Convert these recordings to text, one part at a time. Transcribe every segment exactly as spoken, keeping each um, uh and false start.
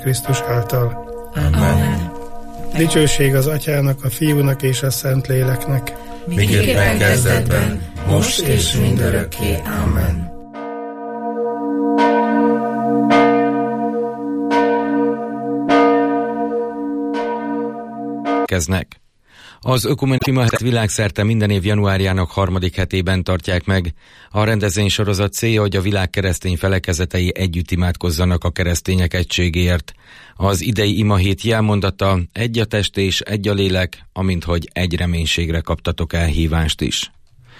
Krisztus által. Amen. Dicsőség az Atyának, a Fiúnak és a Szentléleknek. Miképpen kezdetben, most és mindörökké. Amen. Kezdnek. Az Ökumenikus hetet világszerte minden év januárjának harmadik hetében tartják meg. A rendezvény sorozat célja, hogy a világ keresztény felekezetei együtt imádkozzanak a keresztények egységéért. Az idei imahét jelmondata: egy a test és egy a lélek, amint hogy egy reménységre kaptatok elhívást is.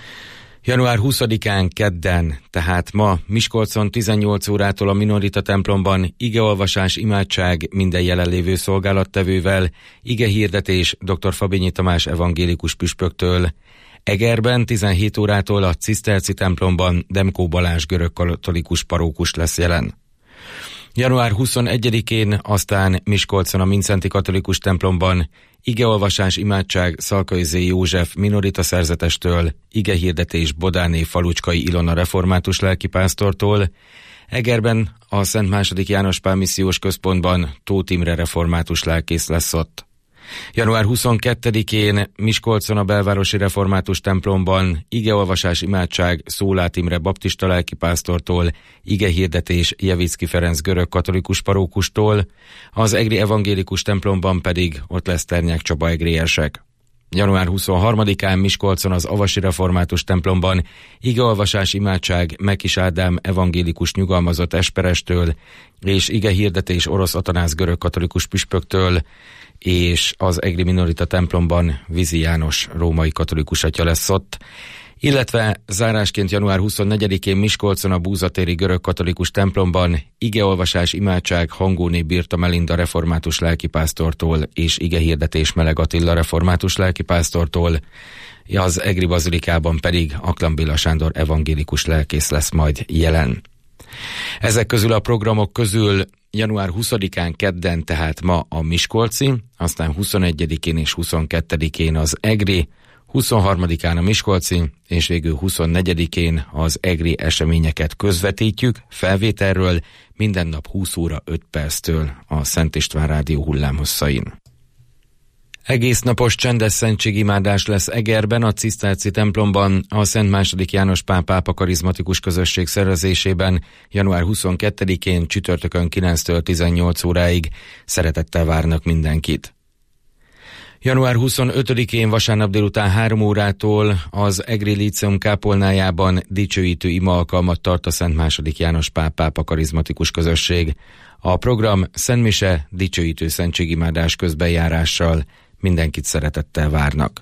január huszadikán kedden, tehát ma Miskolcon tizennyolc órától a Minorita templomban igeolvasás, imádság minden jelenlévő szolgálattevővel, igehirdetés dr. Fabinyi Tamás evangélikus püspöktől. Egerben tizenhét órától a Ciszterci templomban Demkó Balázs görögkatolikus parókus lesz jelen. január huszonegyedikén aztán Miskolcon a Mindszenty katolikus templomban igeolvasás, imádság Szalkai Zé. József minorita szerzetestől, igehirdetés Bodáné Falucskai Ilona református lelkipásztortól. Egerben a Szent második János Pál missziós központban Tóth Imre református lelkész lesz ott. január huszonkettedikén Miskolcon a belvárosi református templomban igeolvasás, imádság Szóláth Imre baptista lelkipásztortól, igehirdetés Jevicki Ferenc görög katolikus parókustól, az egri evangélikus templomban pedig ott lesz Ternyák Csaba egriesek. január huszonharmadikán Miskolcon az avasi református templomban igeolvasás, imádság Mekis Ádám evangélikus nyugalmazott esperestől, és igehirdetés Orosz Atanász görög katolikus püspöktől, és az egri minorita templomban Vizi János római katolikus atya lesz ott, illetve zárásként január huszonnegyedikén Miskolcon a búzatéri görög katolikus templomban igeolvasás, imádság Hangóné Birta Melinda református lelkipásztortól és igehirdetés Meleg Attila református lelkipásztortól, az egri bazilikában pedig Aklan Béla Sándor evangélikus lelkész lesz majd jelen. Ezek közül a programok közül január huszadikán kedden, tehát ma a miskolci, aztán huszonegyedikén és huszonkettedikén az egri, huszonharmadikán a miskolci, és végül huszonnegyedikén az egri eseményeket közvetítjük felvételről minden nap húsz óra öt perctől a Szent István Rádió hullámhosszain. Egész napos csendes szentségimádás lesz Egerben, a Ciszterci templomban, a Szent második János Pál pápa karizmatikus közösség szervezésében január huszonkettedikén csütörtökön kilenctől tizennyolc óráig. Szeretettel várnak mindenkit. január huszonötödikén vasárnap délután három órától az Egri Líceum kápolnájában dicsőítő ima alkalmat tart a Szent második János Pál pápa karizmatikus közösség. A program szentmise, dicsőítő szentségimádás közbenjárással. Mindenkit szeretettel várnak.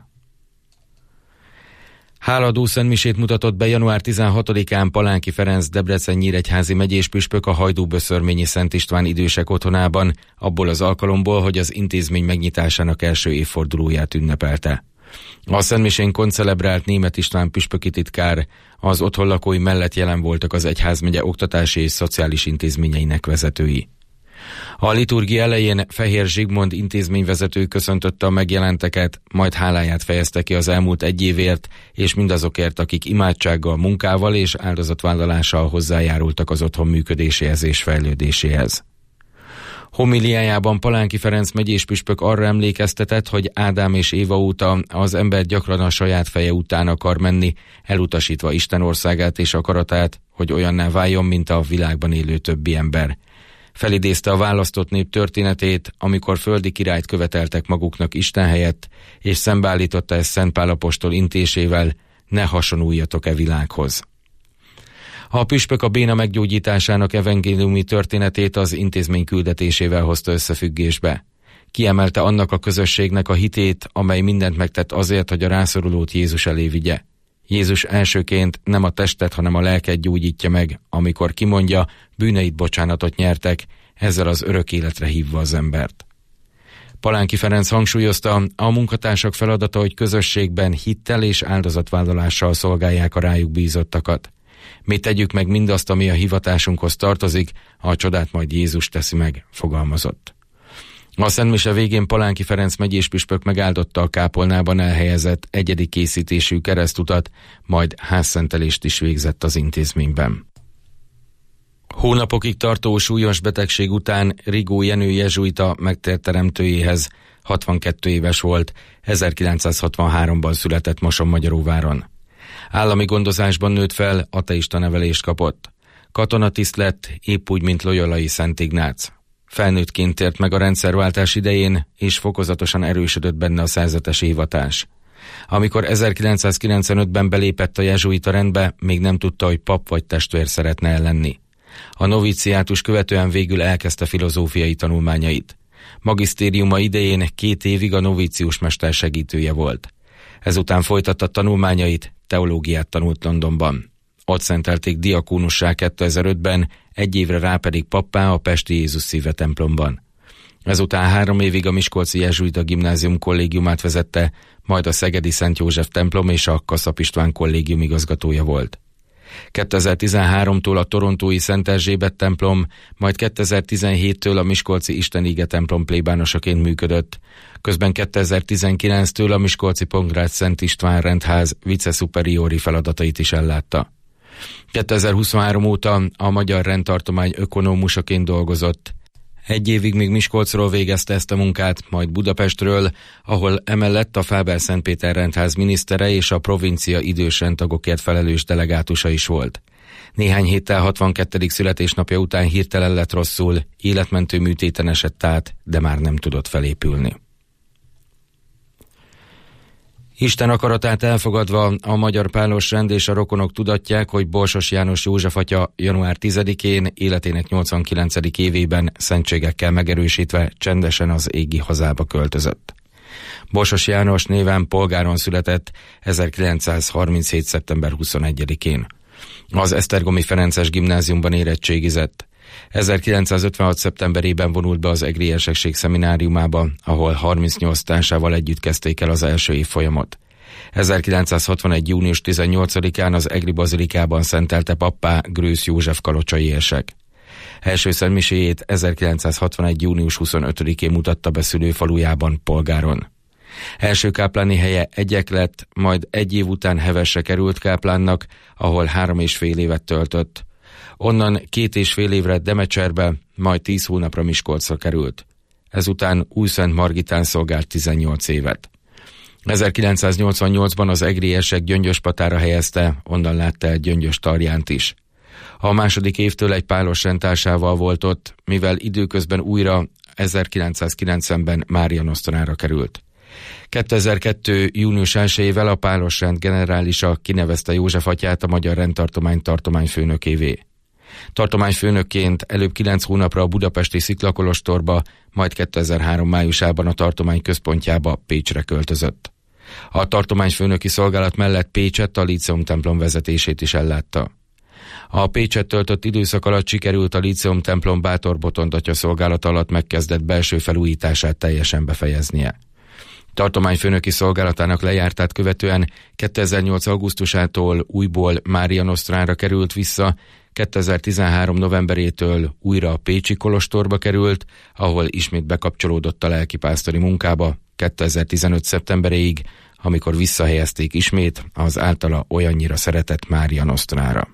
Háladó szentmisét mutatott be január tizenhatodikán Palánki Ferenc Debrecen-Nyíregyházi megyés püspök a Hajdú-Böszörményi Szent István idősek otthonában, abból az alkalomból, hogy az intézmény megnyitásának első évfordulóját ünnepelte. A szentmisén koncelebrált Németh István püspöki titkár, az otthon lakói mellett jelen voltak az egyházmegye oktatási és szociális intézményeinek vezetői. A liturgia elején Fehér Zsigmond intézményvezető köszöntötte a megjelenteket, majd háláját fejezte ki az elmúlt egy évért, és mindazokért, akik imádsággal, munkával és áldozatvállalással hozzájárultak az otthon működéséhez és fejlődéséhez. Homiliájában Palánki Ferenc megyés püspök arra emlékeztetett, hogy Ádám és Éva óta az ember gyakran a saját feje után akar menni, elutasítva Isten országát és akaratát, hogy olyanná váljon, mint a világban élő többi ember. Felidézte a választott nép történetét, amikor földi királyt követeltek maguknak Isten helyett, és szembeállította ezt Szent Pál apostol intésével: ne hasonuljatok e világhoz. A püspök a béna meggyógyításának evangéliumi történetét az intézmény küldetésével hozta összefüggésbe. Kiemelte annak a közösségnek a hitét, amely mindent megtett azért, hogy a rászorulót Jézus elé vigye. Jézus elsőként nem a testet, hanem a lelket gyógyítja meg, amikor kimondja, bűneit bocsánatot nyertek, ezzel az örök életre hívva az embert. Palánki Ferenc hangsúlyozta, a munkatársak feladata, hogy közösségben hittel és áldozatvállalással szolgálják a rájuk bízottakat. Mi tegyük meg mindazt, ami a hivatásunkhoz tartozik, a csodát majd Jézus teszi meg, fogalmazott. A szentmise végén Palánki Ferenc megyés püspök megáldotta a kápolnában elhelyezett egyedi készítésű keresztutat, majd házszentelést is végzett az intézményben. Hónapokig tartó súlyos betegség után Rigó Jenő jezsuita megtérteremtőjéhez hatvankettő éves volt, ezerkilencszázhatvanháromban született Mosonmagyaróváron. Állami gondozásban nőtt fel, ateista nevelést kapott. Katonatiszt lett, épp úgy, mint Loyolai Szent Ignác. Felnőttként tért meg a rendszerváltás idején, és fokozatosan erősödött benne a szerzetesi hivatás. Amikor ezerkilencszázkilencvenötben belépett a jezsuita rendbe, még nem tudta, hogy pap vagy testvér szeretne lenni. A noviciátus követően végül elkezdte filozófiai tanulmányait. Magisztériuma idején két évig a novicius mester segítője volt. Ezután folytatta tanulmányait, teológiát tanult Londonban. Ott szentelték diakónussá kétezer-ötben, egy évre rá pedig pappá a pesti Jézus Szíve templomban. Ezután három évig a miskolci jezsuita gimnázium kollégiumát vezette, majd a szegedi Szent József templom és a Kaszap István kollégium igazgatója volt. kétezer-tizenháromtól a torontói Szent Erzsébet templom, majd kétezer-tizenhéttől a miskolci Istenige templom plébánosaként működött, közben kétezer-tizenkilenctől a miskolci Pongrácz Szent István rendház viceszuperiori feladatait is ellátta. kétezer-huszonhárom óta a Magyar Rendtartomány ökonómusaként dolgozott. Egy évig még Miskolcról végezte ezt a munkát, majd Budapestről, ahol emellett a Fábel-Szentpéter rendház minisztere és a provincia idős rendtagokért felelős delegátusa is volt. Néhány héttel hatvankettedik születésnapja után hirtelen lett rosszul, életmentő műtéten esett át, de már nem tudott felépülni. Isten akaratát elfogadva a Magyar Pálos Rend és a rokonok tudatják, hogy Borsos János József atya január tizedikén életének nyolcvankilencedik évében szentségekkel megerősítve csendesen az égi hazába költözött. Borsos János néven polgáron született ezerkilencszázharminchét. szeptember huszonegyedikén. Az Esztergomi Ferences Gimnáziumban érettségizett. ezerkilencszázötvenhat. szeptemberében vonult be az egri érsekség szemináriumába, ahol harmincnyolc társával együtt kezdték el az első évfolyamot. ezerkilencszázhatvanegy. június tizennyolcadikán az egri bazilikában szentelte pappá Grősz József kalocsai érsek. Első szentmiséjét ezerkilencszázhatvanegy. június huszonötödikén mutatta be szülőfalujában, Polgáron. Első kápláni helye Egyek lett, majd egy év után Hevesre került káplánnak, ahol három és fél évet töltött. Onnan két és fél évre Demecserbe, majd tíz hónapra Miskolcra került. Ezután Újszent-Margitán szolgált tizennyolc évet. ezerkilencszáznyolcvannyolcban az egri érsek Gyöngyöspatára helyezte, onnan látta el Gyöngyös Tarjánt is. A második évtől egy pálos rendtársával volt ott, mivel időközben újra ezerkilencszázkilencvenben Mária Nosztonára került. kétezer-kettő. június elsejével a pálos rend generálisa kinevezte József atyát a Magyar Rendtartomány tartományfőnökévé. Tartományfőnökként előbb kilenc hónapra a budapesti Sziklakolostorba, majd kétezer-három. májusában a tartomány központjába, Pécsre költözött. A tartományfőnöki szolgálat mellett Pécsett a Líceum templom vezetését is ellátta. A Pécsett töltött időszak alatt sikerült a Líceum templom Bátor Botond atya szolgálata alatt megkezdett belső felújítását teljesen befejeznie. Tartományfőnöki szolgálatának lejártát követően kétezer-nyolc. augusztusától újból Mária Nosztrára került vissza, kétezer-tizenhárom. novemberétől újra a pécsi kolostorba került, ahol ismét bekapcsolódott a lelkipásztori munkába kétezer-tizenöt. szeptemberéig, amikor visszahelyezték ismét az általa olyannyira szeretett Mária Nosztrára.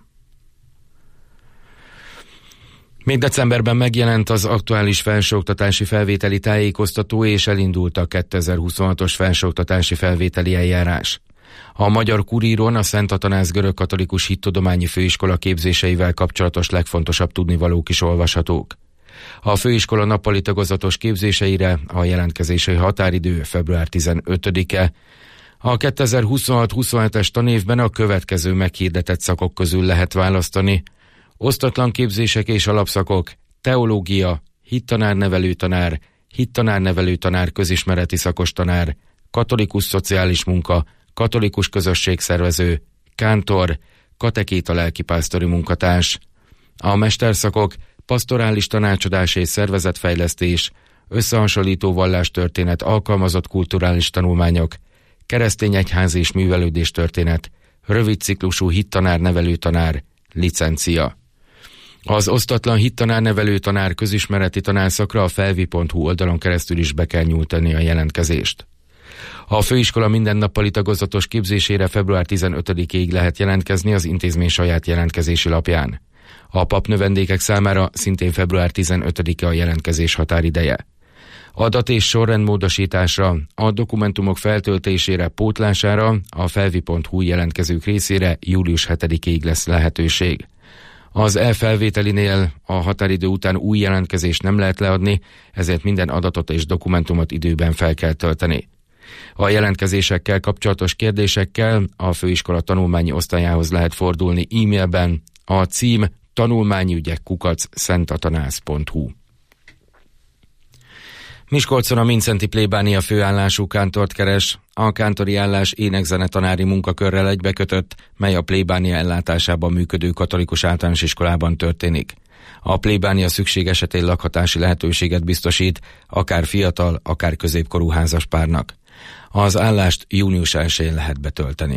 Még decemberben megjelent az aktuális felsőoktatási felvételi tájékoztató, és elindult a kétezer-huszonhatos felsőoktatási felvételi eljárás. A Magyar Kuríron a Szent Atanáz Görögkatolikus Hittudományi Főiskola képzéseivel kapcsolatos legfontosabb tudnivalók is olvashatók. A főiskola nappali tagozatos képzéseire a jelentkezési határidő február tizenötödike. A kétezer-huszonhat huszonhetes tanévben a következő meghirdetett szakok közül lehet választani: osztatlan képzések és alapszakok, teológia, hittanár-nevelőtanár, hittanár-nevelőtanár közismereti szakos tanár, katolikus szociális munka, katolikus közösségszervező, kántor, katekéta lelkipásztori munkatárs. A mesterszakok pastorális tanácsadás és szervezetfejlesztés, összehasonlító vallástörténet, alkalmazott kulturális tanulmányok, keresztény egyház és művelődéstörténet, rövid ciklusú hittanár-nevelőtanár, licencia. Az osztatlan hittanár-nevelőtanár közismereti tanárszakra a felvi pont hu oldalon keresztül is be kell nyújtani a jelentkezést. A főiskola mindennappali tagozatos képzésére február tizenötödikéig lehet jelentkezni az intézmény saját jelentkezési lapján. A papnövendékek számára szintén február tizenötödike a jelentkezés határideje. Adat- és sorrendmódosításra, a dokumentumok feltöltésére, pótlására a felvi pont hu jelentkezők részére július hetedikéig lesz lehetőség. Az e-felvételinél a határidő után új jelentkezést nem lehet leadni, ezért minden adatot és dokumentumot időben fel kell tölteni. A jelentkezésekkel kapcsolatos kérdésekkel a főiskola tanulmányi osztályához lehet fordulni e-mailben, a cím tanulmányügyek kukac szentatanász pont hu. Miskolcon a Mindszenty plébánia főállású kántort keres. A kántori állás énekzenetanári munkakörrel egybekötött, mely a plébánia ellátásában működő katolikus általános iskolában történik. A plébánia szükség esetén lakhatási lehetőséget biztosít, akár fiatal, akár középkorú házaspárnak. Az állást június elsején lehet betölteni.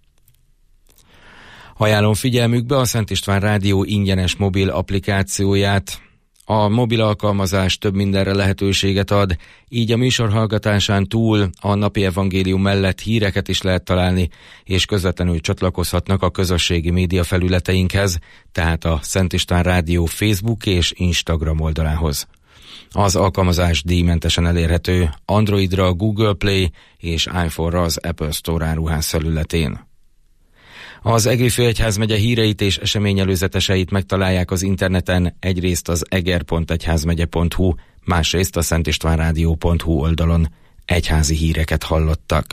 Ajánlom figyelmükbe a Szent István Rádió ingyenes mobil applikációját. A mobil alkalmazás több mindenre lehetőséget ad, így a műsor hallgatásán túl a napi evangélium mellett híreket is lehet találni, és közvetlenül csatlakozhatnak a közösségi média felületeinkhez, tehát a Szent István Rádió Facebook és Instagram oldalához. Az alkalmazás díjmentesen elérhető Androidra a Google Play és iPhone-ra az Apple Store áruház felületén. Az Egri főegyházmegye híreit és eseményelőzeteseit megtalálják az interneten, egyrészt az eger pont egyházmegye pont hu, másrészt a szentistvánrádió pont hu oldalon. Egyházi híreket hallottak.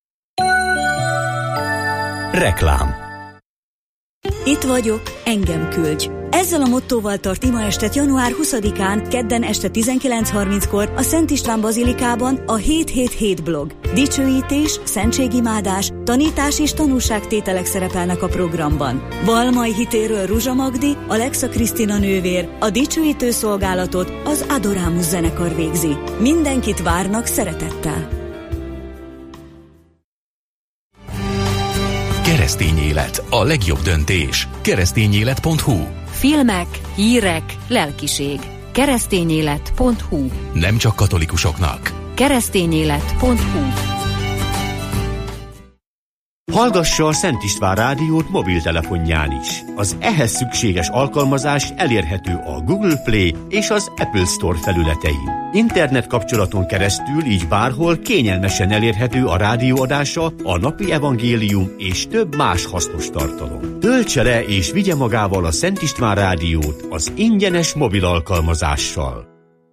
Reklám. Itt vagyok, engem küldj! Ezzel a mottóval tart imaestet január huszadikán, kedden este tizenkilenc harminckor a Szent István Bazilikában a hét hét hét blog. Dicsőítés, szentségimádás, tanítás és tanúságtételek szerepelnek a programban. Valmai hitéről Ruzsa Magdi, Alexa Krisztina nővér, a dicsőítő szolgálatot az Adorámus zenekar végzi. Mindenkit várnak szeretettel. Keresztény élet, a legjobb döntés. keresztényélet pont hu. Filmek, hírek, lelkiség. keresztényélet pont hu. Nem csak katolikusoknak. keresztényélet pont hu. Hallgassa a Szent István Rádiót mobiltelefonján is. Az ehhez szükséges alkalmazás elérhető a Google Play és az Apple Store felületein. Internet kapcsolaton keresztül így bárhol kényelmesen elérhető a rádióadása, a napi evangélium és több más hasznos tartalom. Töltse le és vigye magával a Szent István Rádiót az ingyenes mobil alkalmazással.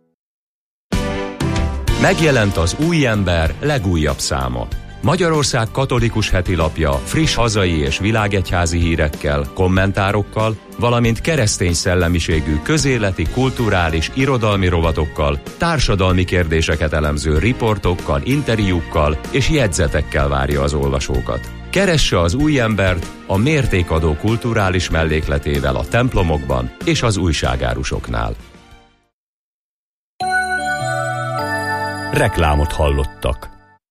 Megjelent az Új Ember legújabb száma. Magyarország katolikus hetilapja friss hazai és világegyházi hírekkel, kommentárokkal, valamint keresztény szellemiségű közéleti, kulturális, irodalmi rovatokkal, társadalmi kérdéseket elemző riportokkal, interjúkkal és jegyzetekkel várja az olvasókat. Keresse az Új Embert a mértékadó kulturális mellékletével a templomokban és az újságárusoknál. Reklámot hallottak.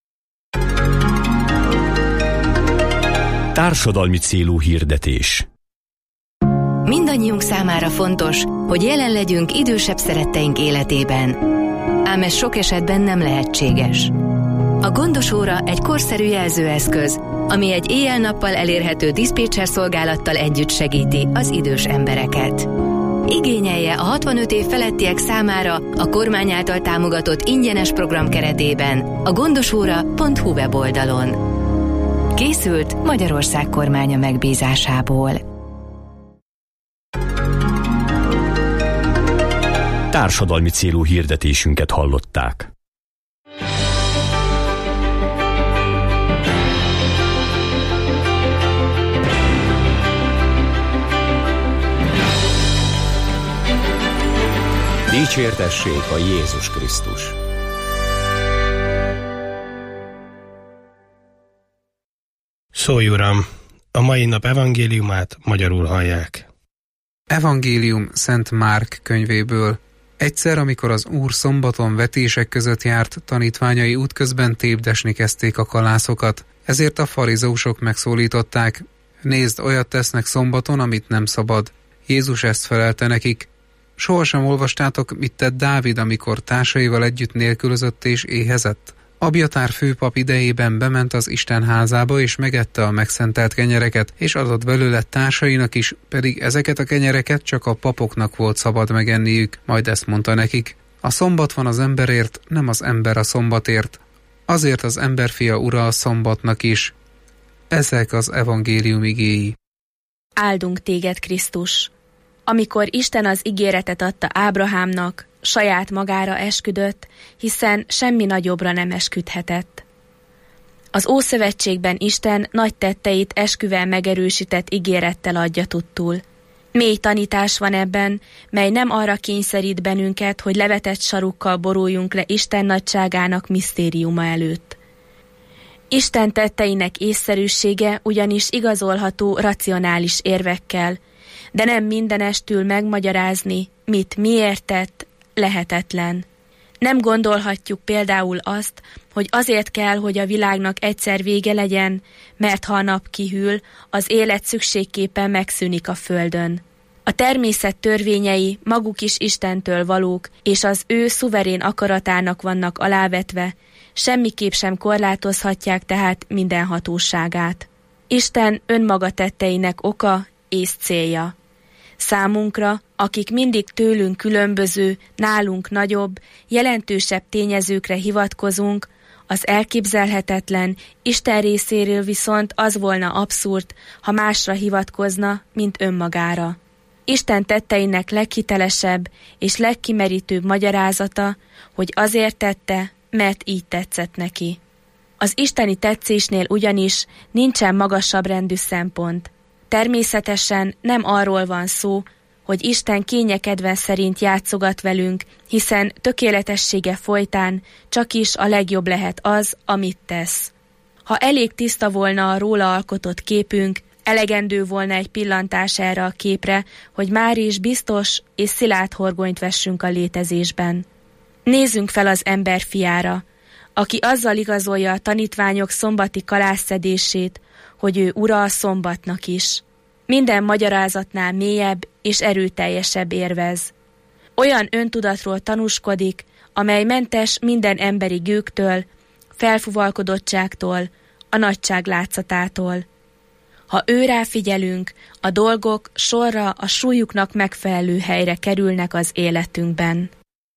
Társadalmi célú hirdetés. Mindannyiunk számára fontos, hogy jelen legyünk idősebb szeretteink életében. Ám ez sok esetben nem lehetséges. A gondos óra egy korszerű jelzőeszköz, ami egy éjjel-nappal elérhető diszpécser szolgálattal együtt segíti az idős embereket. Igényelje a hatvanöt év felettiek számára a kormány által támogatott ingyenes program keretében a gondosóra pont hu weboldalon. Készült Magyarország kormánya megbízásából. Társadalmi célú hirdetésünket hallották. Dicsértessék a Jézus Krisztus! Szólj, Uram! A mai nap evangéliumát magyarul hallják. Evangélium Szent Márk könyvéből. Egyszer, amikor az Úr szombaton vetések között járt, tanítványai útközben tépdesni kezdték a kalászokat, ezért a farizeusok megszólították: nézd, olyat tesznek szombaton, amit nem szabad. Jézus ezt felelte nekik: sohasem olvastátok, mit tett Dávid, amikor társaival együtt nélkülözött és éhezett? Abjatár főpap idejében bement az Isten házába, és megette a megszentelt kenyereket, és adott belőle társainak is, pedig ezeket a kenyereket csak a papoknak volt szabad megenniük, majd ezt mondta nekik: a szombat van az emberért, nem az ember a szombatért. Azért az emberfia ura a szombatnak is. Ezek az evangélium igéi. Áldunk téged, Krisztus! Amikor Isten az ígéretet adta Ábrahámnak, saját magára esküdött, hiszen semmi nagyobbra nem esküdhetett. Az Ószövetségben Isten nagy tetteit esküvel megerősített ígérettel adja tudtul. Mély tanítás van ebben, mely nem arra kényszerít bennünket, hogy levetett sarukkal boruljunk le Isten nagyságának misztériuma előtt. Isten tetteinek észszerűsége ugyanis igazolható racionális érvekkel, de nem mindenestül megmagyarázni, mit miért tett, lehetetlen. Nem gondolhatjuk például azt, hogy azért kell, hogy a világnak egyszer vége legyen, mert ha a nap kihűl, az élet szükségképpen megszűnik a földön. A természet törvényei maguk is Istentől valók, és az ő szuverén akaratának vannak alávetve, semmiképp sem korlátozhatják tehát minden hatóságát. Isten önmaga tetteinek oka és célja. Számunkra, akik mindig tőlünk különböző, nálunk nagyobb, jelentősebb tényezőkre hivatkozunk, az elképzelhetetlen, Isten részéről viszont az volna abszurd, ha másra hivatkozna, mint önmagára. Isten tetteinek leghitelesebb és legkimerítőbb magyarázata, hogy azért tette, mert így tetszett neki. Az isteni tetszésnél ugyanis nincsen magasabb rendű szempont. Természetesen nem arról van szó, hogy Isten kényekedve szerint játszogat velünk, hiszen tökéletessége folytán csak is a legjobb lehet az, amit tesz. Ha elég tiszta volna a róla alkotott képünk, elegendő volna egy pillantás erre a képre, hogy már is biztos és szilárd horgonyt vessünk a létezésben. Nézzünk fel az ember fiára, aki azzal igazolja a tanítványok szombati kalásszedését, hogy ő ura a szombatnak is. Minden magyarázatnál mélyebb és erőteljesebb érvez. Olyan öntudatról tanúskodik, amely mentes minden emberi gőgtől, felfuvalkodottságtól, a nagyság látszatától. Ha őrá figyelünk, a dolgok sorra a súlyuknak megfelelő helyre kerülnek az életünkben.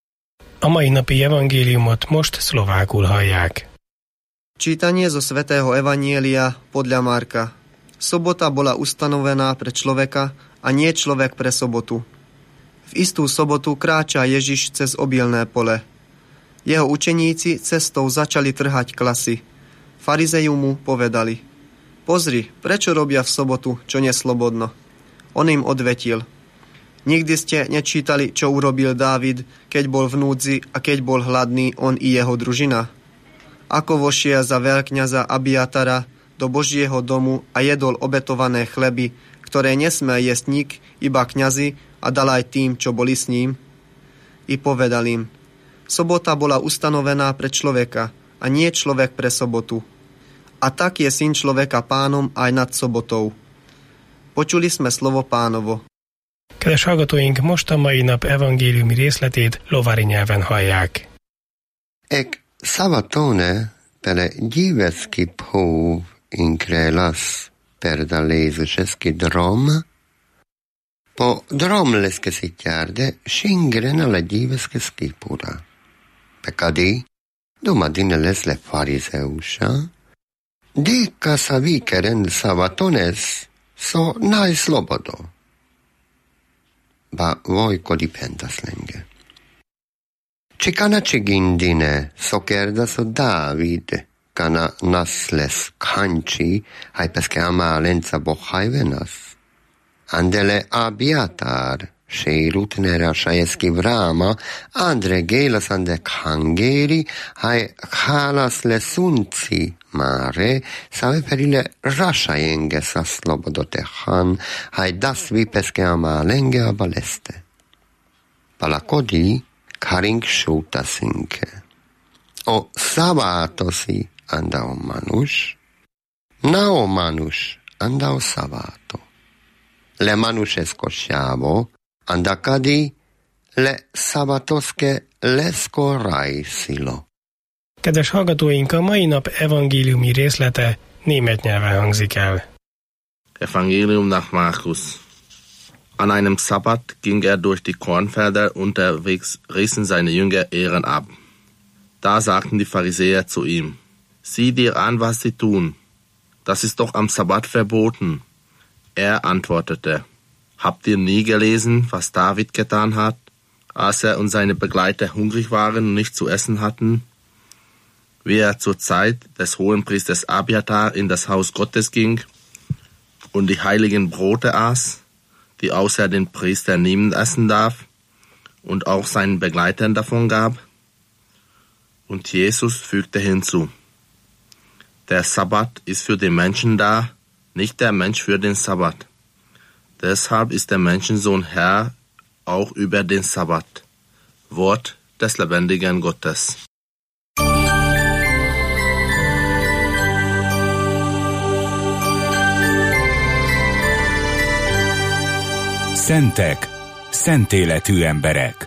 A mai napi evangéliumot most szlovákul hallják. Čítanie zo svätého Evanjelia podľa Marka. Sobota bola ustanovená pre človeka a nie človek pre sobotu. V istú sobotu kráča Ježiš cez obilné pole. Jeho učeníci cestou začali trhať klasy. Farizeju mu povedali: Pozri, prečo robia v sobotu, čo neslobodno? On im odvetil: Nikdy ste nečítali, čo urobil Dávid, keď bol v núdzi a keď bol hladný on i jeho družina? Ako vošiel za veľkňaza Abiatara do Božieho domu a jedol obetované chleby, ktoré nesmel jesť nik, iba kňazi, a dal aj tým, čo boli s ním? I povedal im: Sobota bola ustanovená pre človeka, a nie človek pre sobotu. A tak je syn človeka pánom aj nad sobotou. Počuli sme slovo Pánovo. Kedves hallgatóink, most a mai nap evangéliumi részletét lovári nyelven hallják. Ek savatone pele gyíveski pov inkrelas perda lézuseski drom, po drom leskesitjárde singren ala gyíveski skipura. Pekadi, domadine lesle farizeusa, Dika sa vikeren savatones so naj slobodo. Ba vojko dipendas lenge. Čekana čegindine so kerda so David, kana nasles kanči, haj peske amalenca bohaj venas. Andele Abiatar, Sérutnera Sajeski Vrama, Andre Gélas ande Kangéri, haj Hálas le Sunci Mare, save perile Rasajenge sa slobodotehan, haj das vipeske amalenge a baleste. Palakodi Karing Sutasinke. O Savatosi anda o Manus, na o Manus anda o Savato. Le Manusesko Siavo, andakadi le sabatoske lesko rajsilo. Kedves hallgatóink, a mai nap evangéliumi részlete német nyelven hangzik el. Evangelium nach Markus. An einem Sabbat ging er durch die Kornfelder, unterwegs rissen seine Jünger Ehren ab. Da sagten die Pharisäer zu ihm: Sieh dir an, was sie tun. Das ist doch am Sabbat verboten. Er antwortete: Habt ihr nie gelesen, was David getan hat, als er und seine Begleiter hungrig waren und nichts zu essen hatten? Wie er zur Zeit des Hohenpriesters Abiathar in das Haus Gottes ging und die heiligen Brote aß, die außer den Priestern niemand essen darf, und auch seinen Begleitern davon gab. Und Jesus fügte hinzu: Der Sabbat ist für den Menschen da, nicht der Mensch für den Sabbat. Deshalb ist der Menschensohn Herr auch über den Sabbat. Wort des lebendigen Gottes. Szentek, szent életű emberek.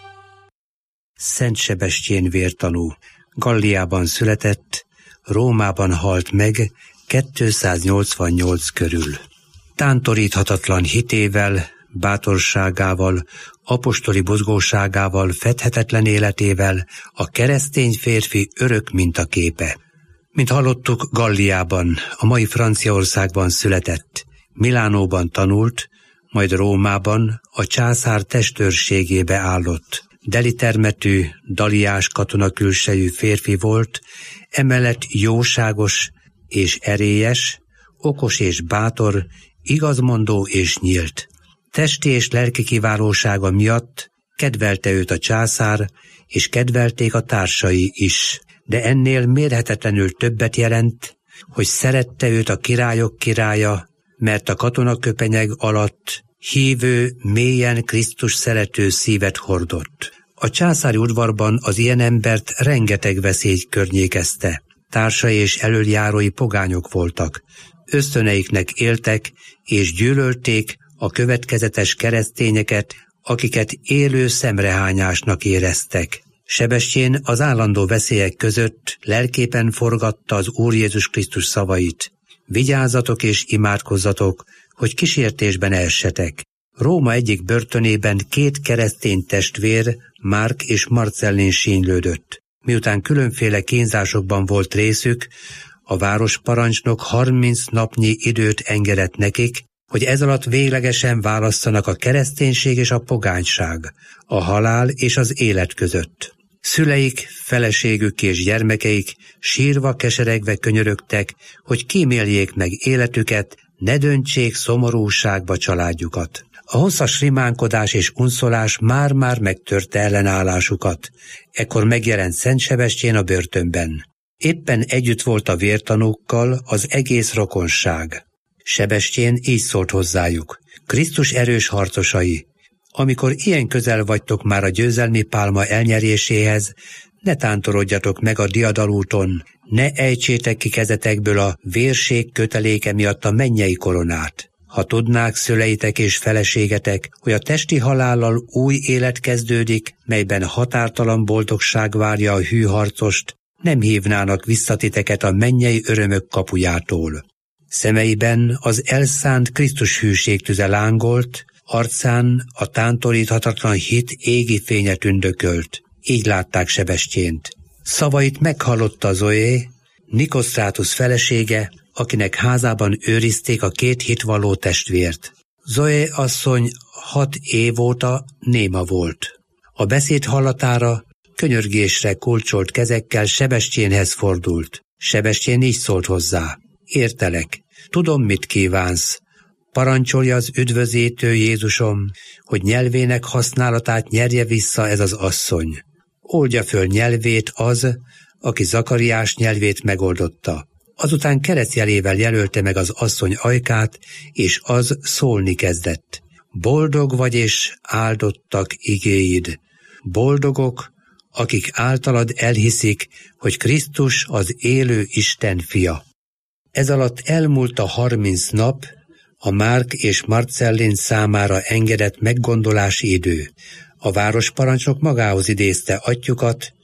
Szent Sebestyén vértanú, Galliában született, Rómában halt meg kétszáznyolcvannyolc körül. Tántoríthatatlan hitével, bátorságával, apostoli buzgóságával, fedhetetlen életével a keresztény férfi örök mintaképe. Mint hallottuk, Galliában, a mai Franciaországban született, Milánóban tanult, majd Rómában a császár testőrségébe állott. Deli termetű, daliás katonakülsejű férfi volt, emellett jóságos és erélyes, okos és bátor, igazmondó és nyílt. Testi és lelki kiválósága miatt kedvelte őt a császár, és kedvelték a társai is. De ennél mérhetetlenül többet jelent, hogy szerette őt a királyok királya, mert a katonaköpenyeg alatt hívő, mélyen Krisztus szerető szívet hordott. A császári udvarban az ilyen embert rengeteg veszély környékezte. Társai és elöljárói pogányok voltak. Ösztöneiknek éltek, és gyűlölték a következetes keresztényeket, akiket élő szemrehányásnak éreztek. Sebestyén az állandó veszélyek között lelképen forgatta az Úr Jézus Krisztus szavait. Vigyázzatok és imádkozzatok, hogy kísértésben essetek. Róma egyik börtönében két keresztény testvér, Márk és Marcellin sínylődött. Miután különféle kínzásokban volt részük, a városparancsnok harminc napnyi időt engedett nekik, hogy ez alatt véglegesen válasszanak a kereszténység és a pogányság, a halál és az élet között. Szüleik, feleségük és gyermekeik sírva keseregve könyörögtek, hogy kíméljék meg életüket, ne döntsék szomorúságba családjukat. A hosszas rimánkodás és unszolás már-már megtörte ellenállásukat. Ekkor megjelent Szent Sebestyén a börtönben. Éppen együtt volt a vértanúkkal az egész rokonság. Sebestyén így szólt hozzájuk: Krisztus erős harcosai, amikor ilyen közel vagytok már a győzelmi pálma elnyeréséhez, ne tántorodjatok meg a diadalúton, ne ejtsétek ki kezetekből a vérség köteléke miatt a mennyei koronát. Ha tudnák szüleitek és feleségetek, hogy a testi halállal új élet kezdődik, melyben határtalan boldogság várja a hű harcost, nem hívnának vissza titeket a mennyei örömök kapujától. Szemeiben az elszánt Krisztus hűség tüze lángolt, arcán a tántoríthatatlan hit égi fénye tündökölt. Így látták Sebestyént. Szavait meghallotta Zoé, Nikosztrátusz felesége, akinek házában őrizték a két hitvalló testvért. Zoé asszony hat év óta néma volt. A beszéd hallatára könyörgésre kulcsolt kezekkel Sebestyénhez fordult. Sebestyén így szólt hozzá: Értelek, tudom, mit kívánsz. Parancsolja az üdvözítő Jézusom, hogy nyelvének használatát nyerje vissza ez az asszony. Oldja föl nyelvét az, aki Zakariás nyelvét megoldotta. Azután keresztjelével jelölte meg az asszony ajkát, és az szólni kezdett. Boldog vagy és áldottak igéid. Boldogok, akik általad elhiszik, hogy Krisztus az élő Isten fia. Ez alatt elmúlt a harminc nap, a Márk és Marcellin számára engedett meggondolási idő. A városparancsnok magához idézte atyjukat,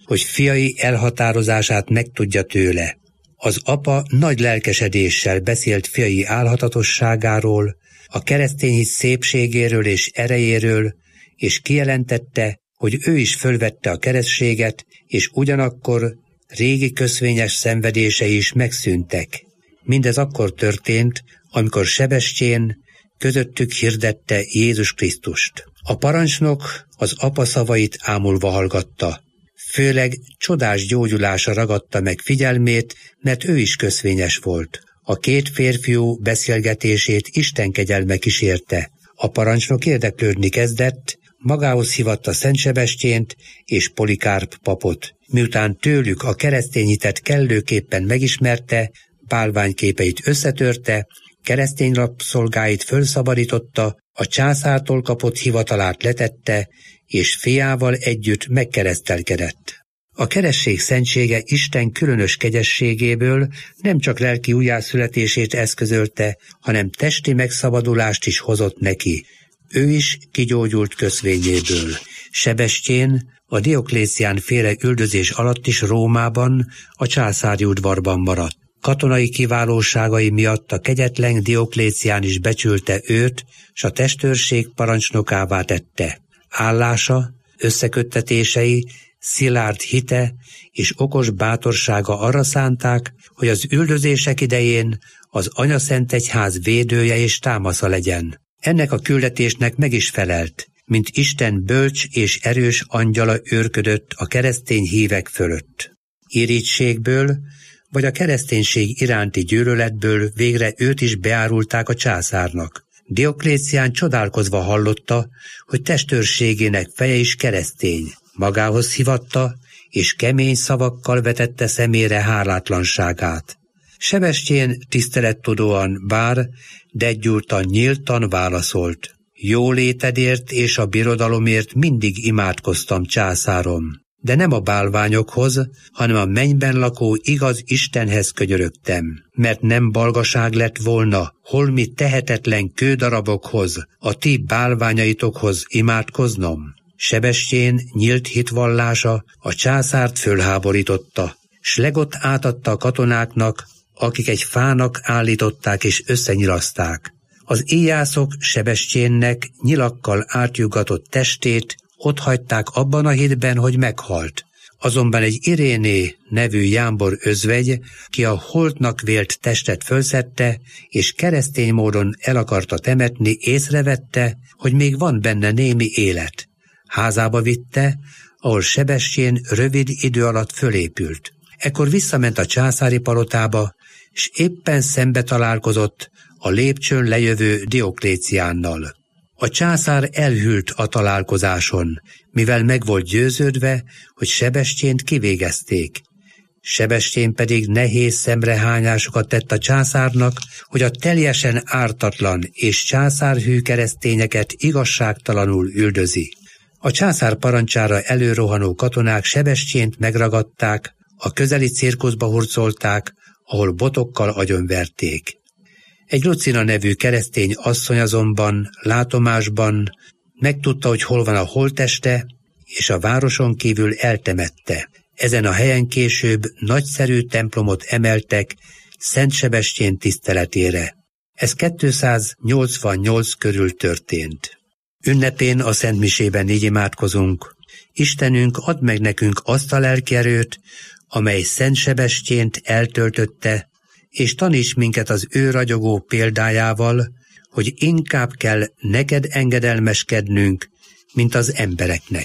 hogy fiai elhatározását megtudja tőle. Az apa nagy lelkesedéssel beszélt fiai álhatatosságáról, a keresztény hit szépségéről és erejéről, és kijelentette, hogy ő is fölvette a keresztséget, és ugyanakkor régi köszvényes szenvedései is megszűntek. Mindez akkor történt, amikor Sebestyén közöttük hirdette Jézus Krisztust. A parancsnok az apa szavait ámulva hallgatta. Főleg csodás gyógyulása ragadta meg figyelmét, mert ő is köszvényes volt. A két férfiú beszélgetését Isten kegyelme kísérte. A parancsnok érdeklődni kezdett, magához hívatta Szent Sebestyént és Polikárp papot. Miután tőlük a keresztény hitet kellőképpen megismerte, bálványképeit összetörte, keresztény rabszolgáit fölszabadította, a császártól kapott hivatalát letette, és fiával együtt megkeresztelkedett. A keresztség szentsége Isten különös kegyességéből nem csak lelki újjászületését eszközölte, hanem testi megszabadulást is hozott neki. Ő is kigyógyult köszvényéből. Sebestyén a Dioklécián féle üldözés alatt is Rómában, a császári udvarban maradt. Katonai kiválóságai miatt a kegyetlen Dioklécián is becsülte őt, s a testőrség parancsnokává tette. Állása, összeköttetései, szilárd hite és okos bátorsága arra szánták, hogy az üldözések idején az Anyaszentegyház védője és támasza legyen. Ennek a küldetésnek meg is felelt, mint Isten bölcs és erős angyala őrködött a keresztény hívek fölött. Irítségből, vagy a kereszténység iránti gyűlöletből végre őt is beárulták a császárnak. Dioklécián csodálkozva hallotta, hogy testőrségének feje is keresztény. Magához hívatta, és kemény szavakkal vetette szemére hálátlanságát. Sebestyén tisztelettudóan bár, de gyúrtan nyíltan válaszolt. Jólétedért és a birodalomért mindig imádkoztam, császárom. De nem a bálványokhoz, hanem a mennyben lakó igaz Istenhez könyörögtem, mert nem balgaság lett volna holmi tehetetlen kődarabokhoz, a ti bálványaitokhoz imádkoznom. Sebestyén nyílt hitvallása a császárt fölháborította, s legot átadta a katonáknak, akik egy fának állították és összenyilaszták. Az íjászok Sebestyénnek nyilakkal átjugatott testét otthagyták abban a hitben, hogy meghalt. Azonban egy Iréné nevű jámbor özvegy, ki a holtnak vélt testet fölszedte, és keresztény módon el akarta temetni, észrevette, hogy még van benne némi élet. Házába vitte, ahol Sebestyén rövid idő alatt fölépült. Ekkor visszament a császári palotába, s éppen szembe találkozott a lépcsőn lejövő Diokléciánnal. A császár elhűlt a találkozáson, mivel meg volt győződve, hogy Sebestyént kivégezték. Sebestyén pedig nehéz szemrehányásokat tett a császárnak, hogy a teljesen ártatlan és császárhű keresztényeket igazságtalanul üldözi. A császár parancsára előrohanó katonák Sebestyént megragadták, a közeli cirkuszba hurcolták, ahol botokkal agyonverték. Egy Lucina nevű keresztény asszony azonban látomásban megtudta, hogy hol van a holtteste, és a városon kívül eltemette. Ezen a helyen később nagyszerű templomot emeltek Szent Sebestyén tiszteletére. Ez kétszáznyolcvannyolc körül történt. Ünnepén a szentmisében így imádkozunk: Istenünk, add meg nekünk azt a lelkierőt, amely Szent Sebestyént eltöltötte, és taníts minket az ő ragyogó példájával, hogy inkább kell neked engedelmeskednünk, mint az embereknek.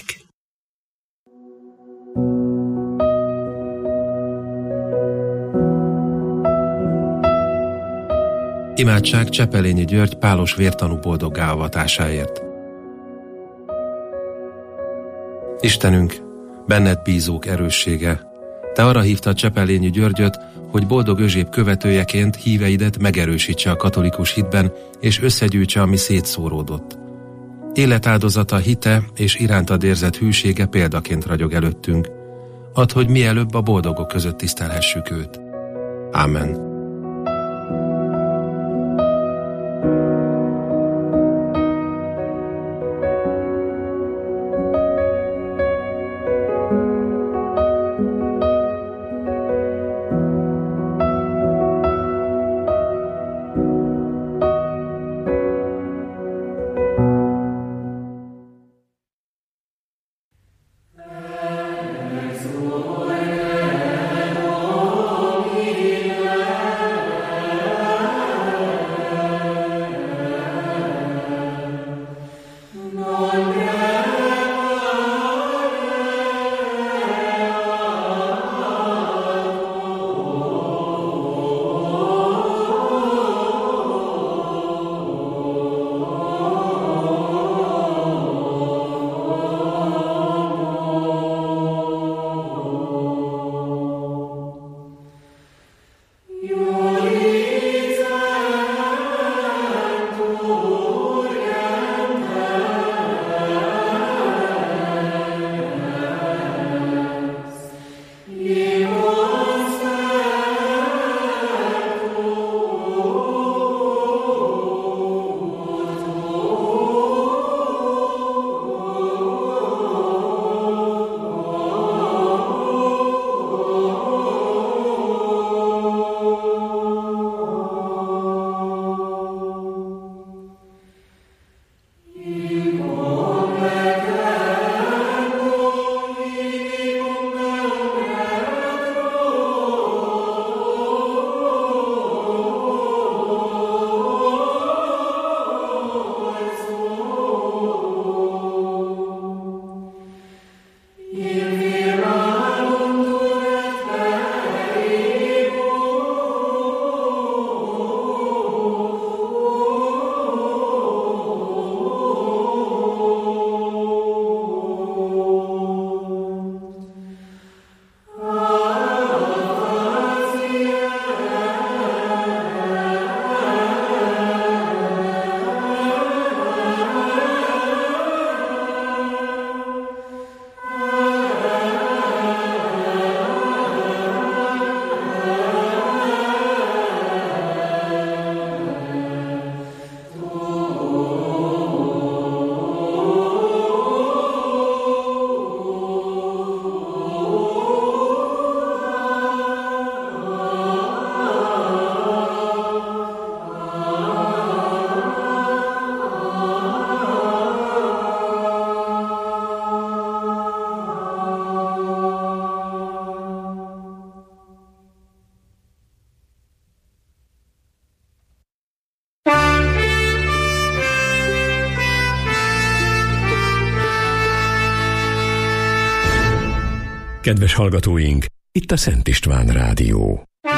Imádság Csepelényi György pálos vértanú boldoggá avatásáért. Istenünk, benned bízók erőssége, te arra hívtad Csepelényi Györgyöt, hogy boldog özséb követőjeként híveidet megerősítse a katolikus hitben, és összegyűjtse, ami szétszóródott. Életáldozata, hite és irántad érzett hűsége példaként ragyog előttünk. Add, hogy mielőbb a boldogok között tisztelhessük őt. Ámen. Kedves hallgatóink, itt a Szent István Rádió.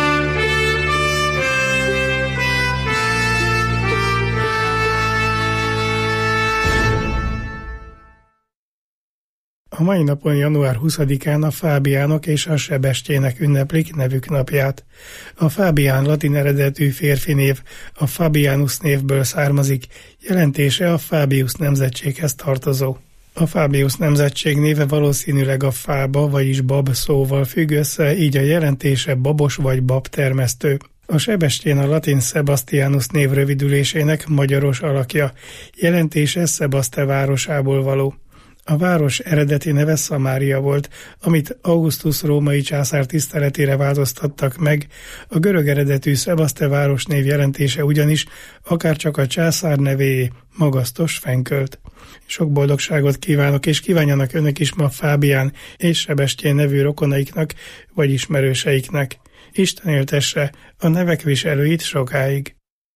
A mai napon, január huszadikán a Fábiánok és a Sebestyének ünneplik nevük napját. A Fábián latin eredetű férfi név a Fabianus névből származik, jelentése a Fabius nemzetséghez tartozó. A Fabius nemzetség néve valószínűleg a fába, vagyis bab szóval függ össze, így a jelentése babos vagy babtermesztő. A Sebestyén a latin Sebastianus név rövidülésének magyaros alakja, jelentése Sebaste városából való. A város eredeti neve Szamária volt, amit Augustus római császár tiszteletére változtattak meg, a görög eredetű Sebaste városnév jelentése ugyanis akárcsak a császár nevéé, magasztos fenkölt. Sok boldogságot kívánok, és kívánjanak önök is ma Fábián és Sebestyén nevű rokonaiknak vagy ismerőseiknek. Isten éltesse a nevek viselőit sokáig.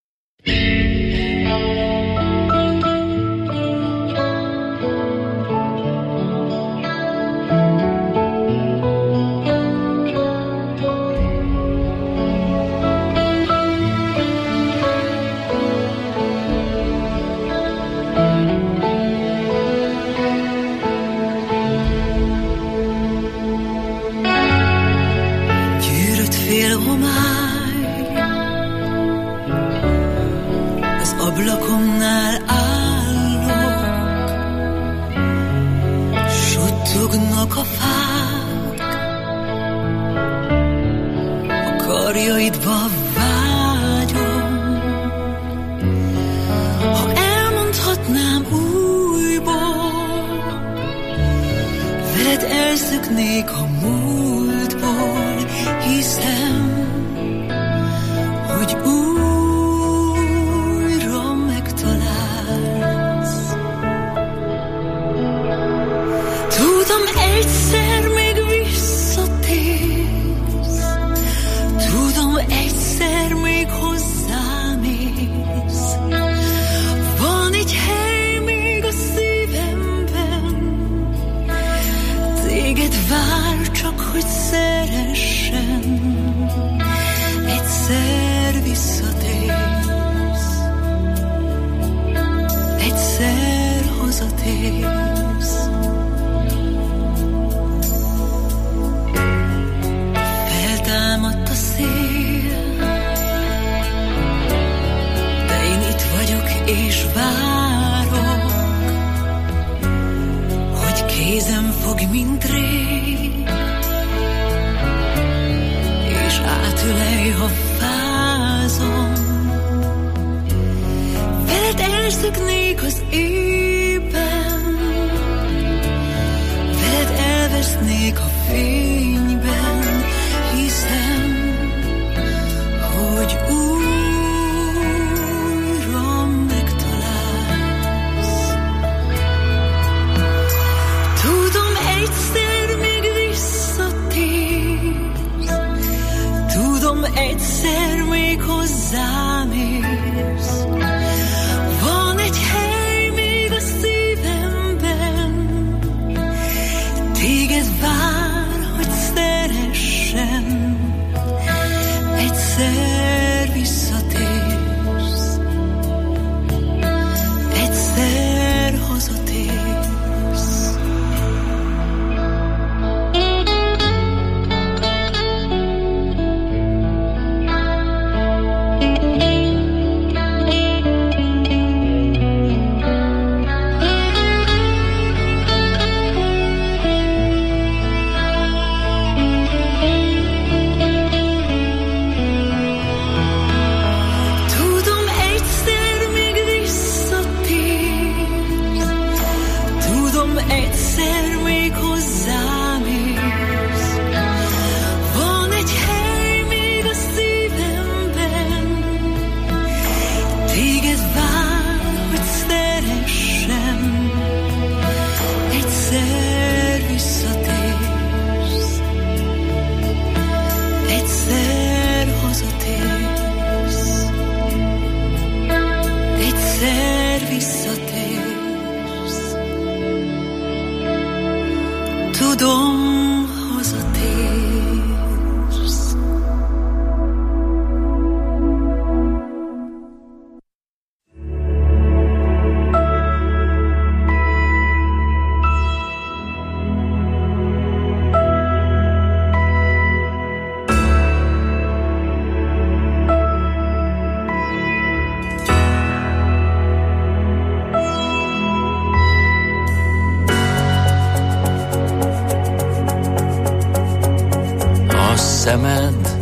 Ablakomnál állok, suttognak a fák, a karjaidba vágyom. Ha elmondhatnám újból, veled elszöknék a múltból, hiszem, hogy úgy egyszer még visszatérsz, tudom, egyszer még hozzám érsz. Van egy hely még a szívemben, téged vár csak, hogy szeressen. Egyszer visszatérsz, egyszer hazatérsz. Támadt a szél, de én itt vagyok és várok, hogy kézem fog, mint rég. ölej, ha fázom, veled elszöknék az ében, veled elvesznék a fényben, hiszem, hogy újra megtalálsz. Tudom, egyszer még visszatérsz, tudom, egyszer még hozzám érsz. Van egy hely még a szívemben, téged vár, hogy szeressen. Egyszer visszatérsz, egyszer hazatérsz. Tudom, hazatérsz. Szemed,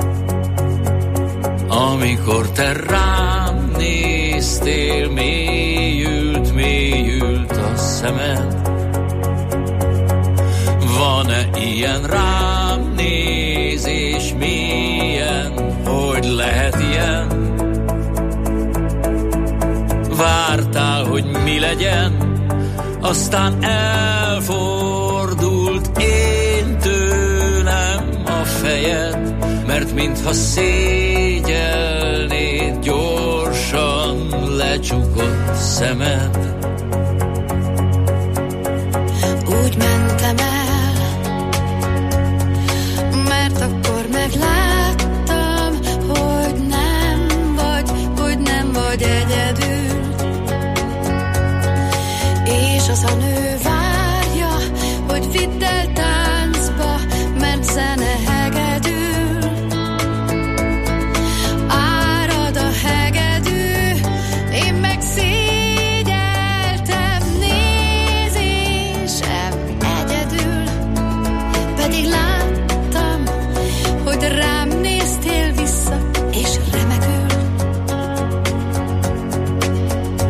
amikor te rám néztél, mélyült, mélyült a szemed. Van-e ilyen rám nézés, milyen, hogy lehet ilyen? Vártál, hogy mi legyen, aztán elfordult én tőlem a fejed, mert mintha szégyelnéd gyorsan lecsukott szemed. Úgy mentem el, mert akkor megláttam, hogy nem vagy, hogy nem vagy egyedül. És az a nő várja, hogy vidd el táncba, mert zene hegedül. Árad a hegedű, én meg szégyeltem nézésem egyedül. Pedig láttam, hogy rám néztél vissza, és remekül.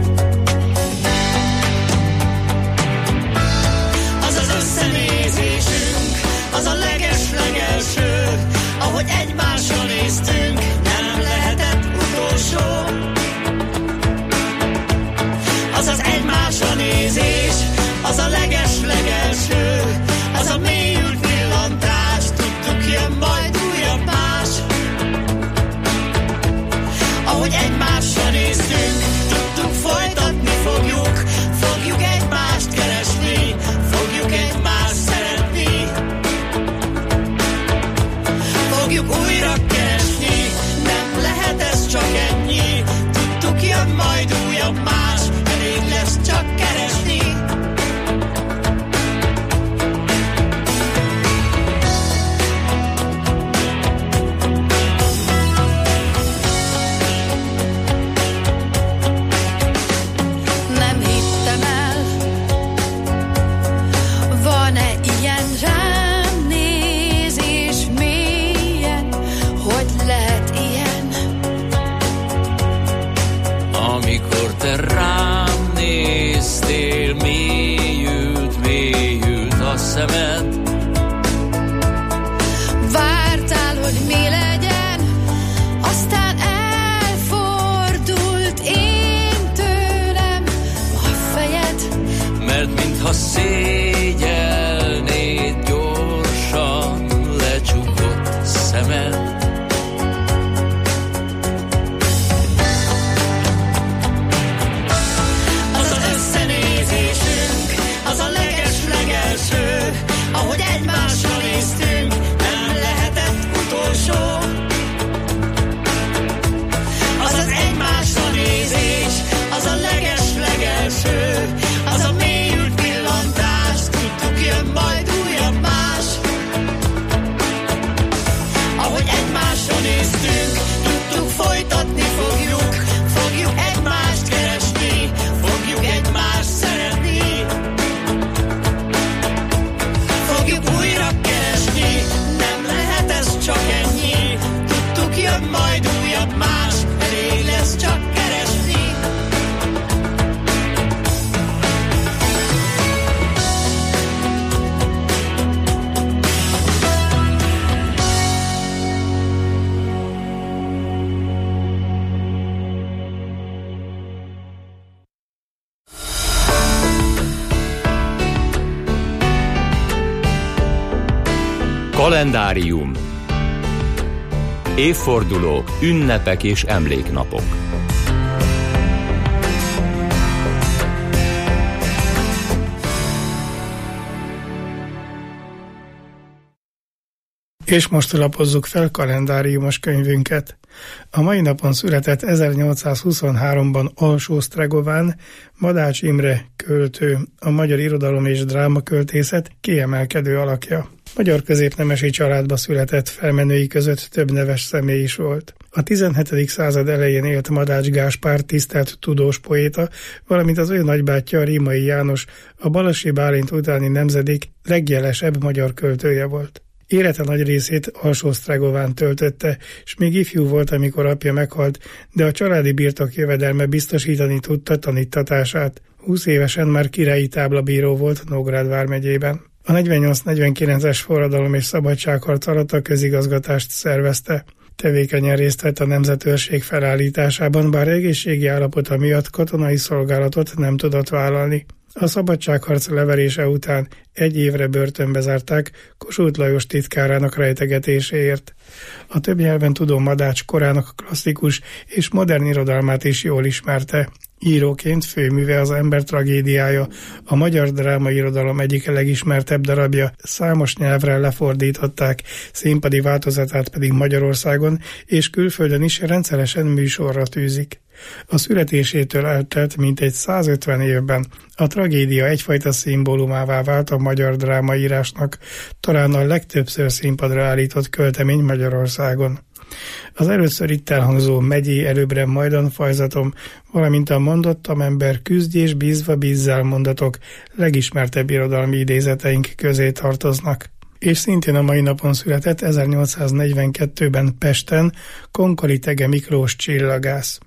Az az összenézés szemed. Vártál, hogy mi legyen, aztán elfordult én tőlem a fejed. Mert mintha szégyelnéd gyorsan lecsukott szemed. Ahogy egymásra néztünk, nem lehetett utolsó. Az az egymásra nézés, az a leges-legelső, az a mélyült pillantás, tudtuk, jön majd újabb más. Ahogy egymásra néztünk, tudtuk, folytatni fogjuk, fogjuk egymást keresni, fogjuk egymást szeretni. Fogjuk újra keresni, nem lehet ez csak ennyi. Tudtuk, jön majd újabb más, elég lesz csak keresni. Kalendárium. Évfordulók, ünnepek és emléknapok. És most lapozzuk fel kalendáriumos könyvünket. A mai napon született ezernyolcszázhuszonháromban Alsó-Sztregován Madács Imre költő, a magyar irodalom és drámaköltészet kiemelkedő alakja. Magyar középnemesi családba született, felmenői között több neves személy is volt. A tizenhetedik század elején élt Madács Gáspár, tisztelt tudós poéta, valamint az ő nagybátyja, Rímai János, a Balassi Bálint utáni nemzedék legjelesebb magyar költője volt. Élete nagy részét Alsó-Sztregován töltötte, s még ifjú volt, amikor apja meghalt, de a családi birtok jövedelme biztosítani tudta taníttatását. húsz évesen már királyi táblabíró volt Nógrád vármegyében. A negyvennyolc negyvenkilences forradalom és szabadságharc alatt a közigazgatást szervezte. Tevékenyen részt vett a nemzetőrség felállításában, bár egészségi állapota miatt katonai szolgálatot nem tudott vállalni. A szabadságharc leverése után egy évre börtönbe zárták Kossuth Lajos titkárának rejtegetéséért. A több nyelven tudó Madács korának klasszikus és modern irodalmát is jól ismerte. Íróként főműve az Ember tragédiája, a magyar drámairodalom egyik legismertebb darabja, számos nyelvre lefordították, színpadi változatát pedig Magyarországon és külföldön is rendszeresen műsorra tűzik. A születésétől eltelt mintegy százötven évben a tragédia egyfajta szimbólumává vált a magyar drámaírásnak, talán a legtöbbször színpadra állított költemény Magyarországon. Az először itt elhangzó megyé előbbre majdan fajzatom, valamint a mondottam ember küzdj és bízva bízzál mondatok legismertebb irodalmi idézeteink közé tartoznak. És szintén a mai napon született ezernyolcszáznegyvenkettőben Pesten Konkoli Thege Miklós csillagász.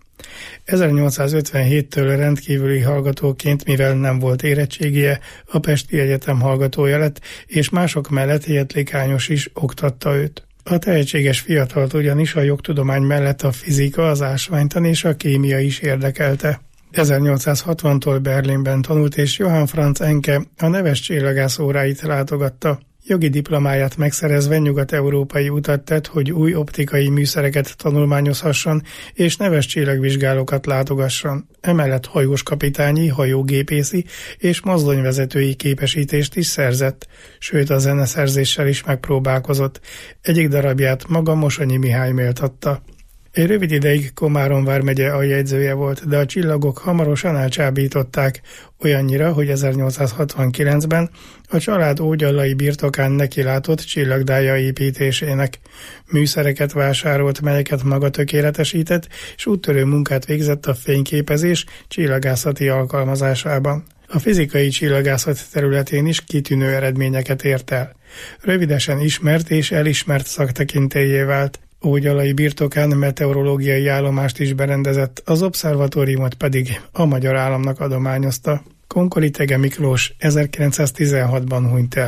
ezernyolcszázötvenhéttől rendkívüli hallgatóként, mivel nem volt érettségie, a Pesti Egyetem hallgatója lett, és mások mellett Jetlikányos is oktatta őt. A tehetséges fiatalt ugyanis a jogtudomány mellett a fizika, az ásványtan és a kémia is érdekelte. ezernyolcszázhatvantól Berlinben tanult, és Johann Franz Encke a neves csillagász óráit látogatta. Jogi diplomáját megszerezve nyugat-európai utat tett, hogy új optikai műszereket tanulmányozhasson, és neves csillagvizsgálókat látogasson. Emellett hajóskapitányi, hajógépészi és mozdonyvezetői képesítést is szerzett, sőt a zeneszerzéssel is megpróbálkozott. Egyik darabját maga Mosonyi Mihály méltatta. Egy rövid ideig Komárom vármegye aljegyzője volt, de a csillagok hamarosan elcsábították, olyannyira, hogy ezernyolcszázhatvankilencben a család ógyallai birtokán nekilátott csillagdája építésének. Műszereket vásárolt, melyeket maga tökéletesített, és úttörő munkát végzett a fényképezés csillagászati alkalmazásában. A fizikai csillagászat területén is kitűnő eredményeket ért el. Rövidesen ismert és elismert szaktekintélyé vált. Ógyalai birtokán meteorológiai állomást is berendezett, az obszervatóriumot pedig a magyar államnak adományozta. Konkoli Thege Miklós ezerkilencszáztizenhatban hunyt el.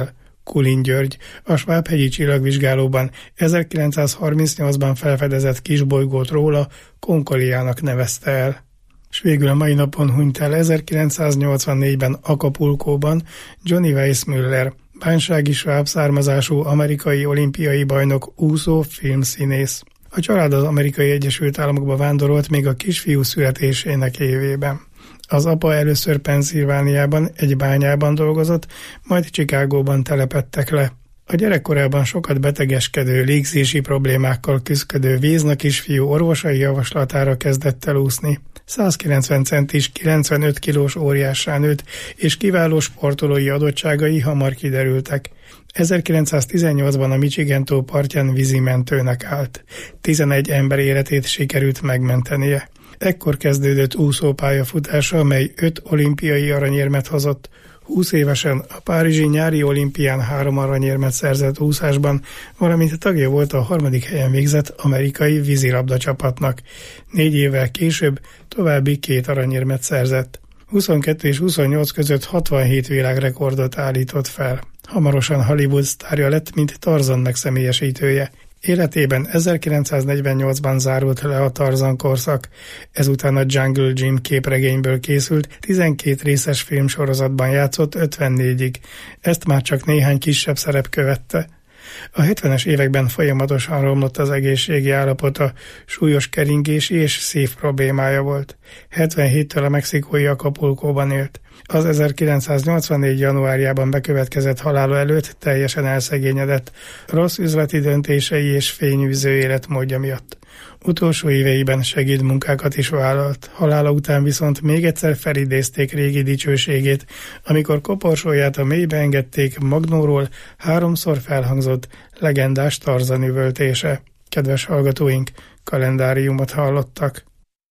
Kulin György, a Svábhegyi Csillagvizsgálóban ezerkilencszázharmincnyolcban felfedezett kisbolygót róla Konkoliának nevezte el. S végül a mai napon hunyt el ezerkilencszáznyolcvannégyben Acapulcóban Johnny Weissmuller, bánsági sváb származású amerikai olimpiai bajnok, úszó, filmszínész. A család az Amerikai Egyesült Államokba vándorolt még a kisfiú születésének évében. Az apa először Pennsylvániában egy bányában dolgozott, majd Chicagóban telepedtek le. A gyerekkorában sokat betegeskedő, légzési problémákkal küzdködő Vézna kisfiú orvosai javaslatára kezdett el úszni. százkilencven centis, kilencvenöt kilós óriássá nőtt, és kiváló sportolói adottságai hamar kiderültek. ezerkilencszáztizennyolcban a Michigan-tó partján vízimentőnek állt. tizenegy ember életét sikerült megmentenie. Ekkor kezdődött úszópályafutása, mely öt olimpiai aranyérmet hozott. húsz évesen a párizsi nyári olimpián három aranyérmet szerzett úszásban, valamint tagja volt a harmadik helyen végzett amerikai vízilabda csapatnak. Négy évvel később további két aranyérmet szerzett. huszonkettő és huszonnyolc között hatvanhét világrekordot állított fel. Hamarosan Hollywood sztárja lett, mint Tarzan megszemélyesítője. Életében ezerkilencszáznegyvennyolcban zárult le a Tarzan korszak, ezután a Jungle Jim képregényből készült tizenkét részes filmsorozatban játszott ötvennégyig, ezt már csak néhány kisebb szerep követte. A hetvenes években folyamatosan romlott az egészségi állapota, súlyos keringési és szív problémája volt. hetvenhéttől a mexikói Acapulcóban élt. Az ezerkilencszáznyolcvannégy. januárjában bekövetkezett halála előtt teljesen elszegényedett, rossz üzleti döntései és fényűző életmódja miatt. Utolsó éveiben segédmunkákat is vállalt, halála után viszont még egyszer felidézték régi dicsőségét, amikor koporsóját a mélybe engedték Magnóról háromszor felhangzott legendás Tarzan üvöltése. Kedves hallgatóink, kalendáriumot hallottak.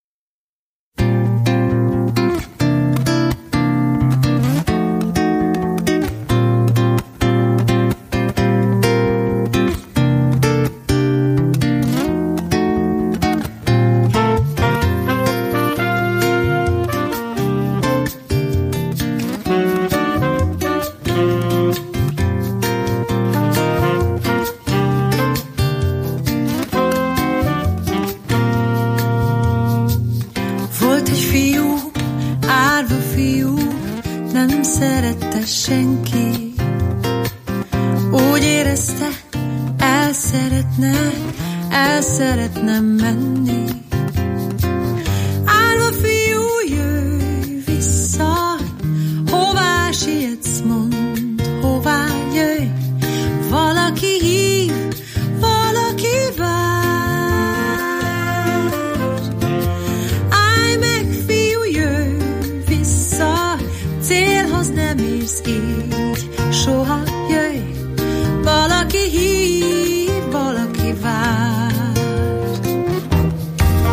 Senki úgy érezte, el szeretne, el szeretne menni. Álva fiú, jöjj vissza, hová sietsz, mondd, hová jöjj. Valaki hív, valaki vár. Állj meg, fiú, jöjj vissza, célhoz nem érsz így, soha jöjj. Valaki hív, valaki vár.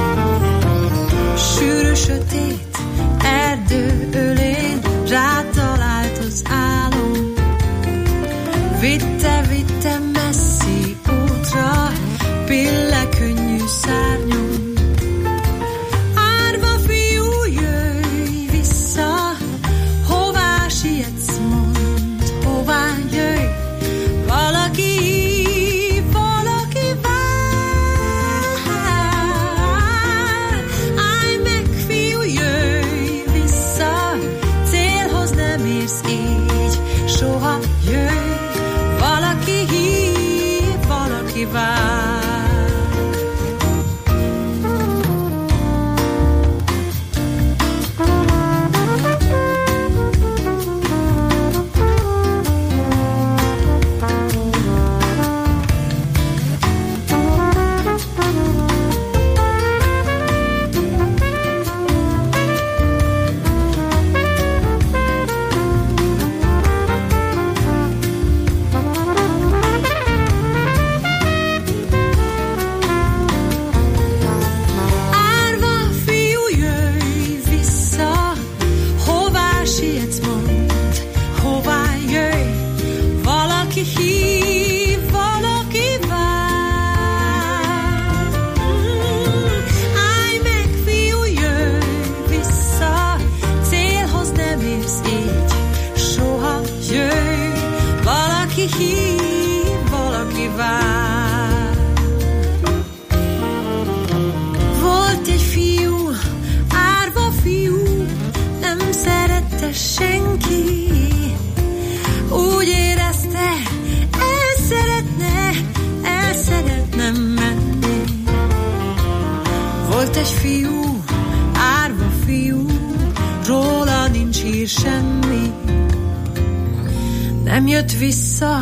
nem jött vissza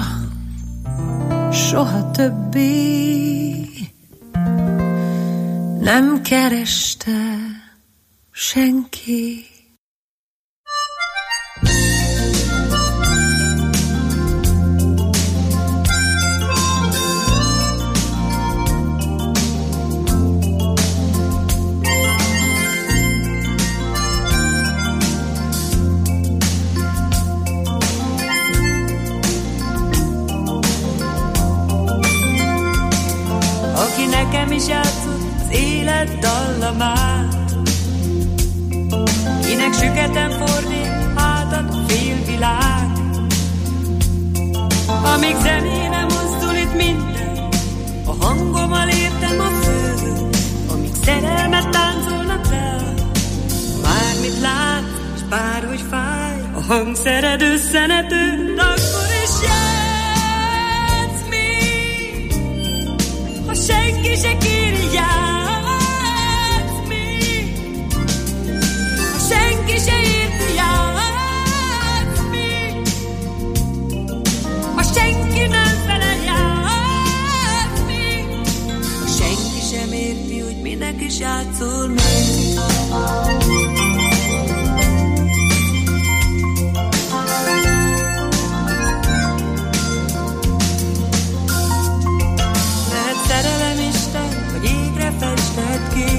soha többé, nem kereste senki. Aki nekem is játszott az élet dallamát, kinek süketen fordít hátat a félvilág. Amíg zenére mozdul itt minden, a hangommal értem a földön. Amíg szerelmet táncolnak rá, bármit lát, és bárhogy fáj, a hangszered összenető, akkor is játsz még. Ha senki se kéri, játsz még. Ha senki se érti, játsz még. Ha senki nem fele, játsz még. Ha senki sem érti, hogy minek is játszol még. Lehet szerelem Isten, hogy égre fested ki.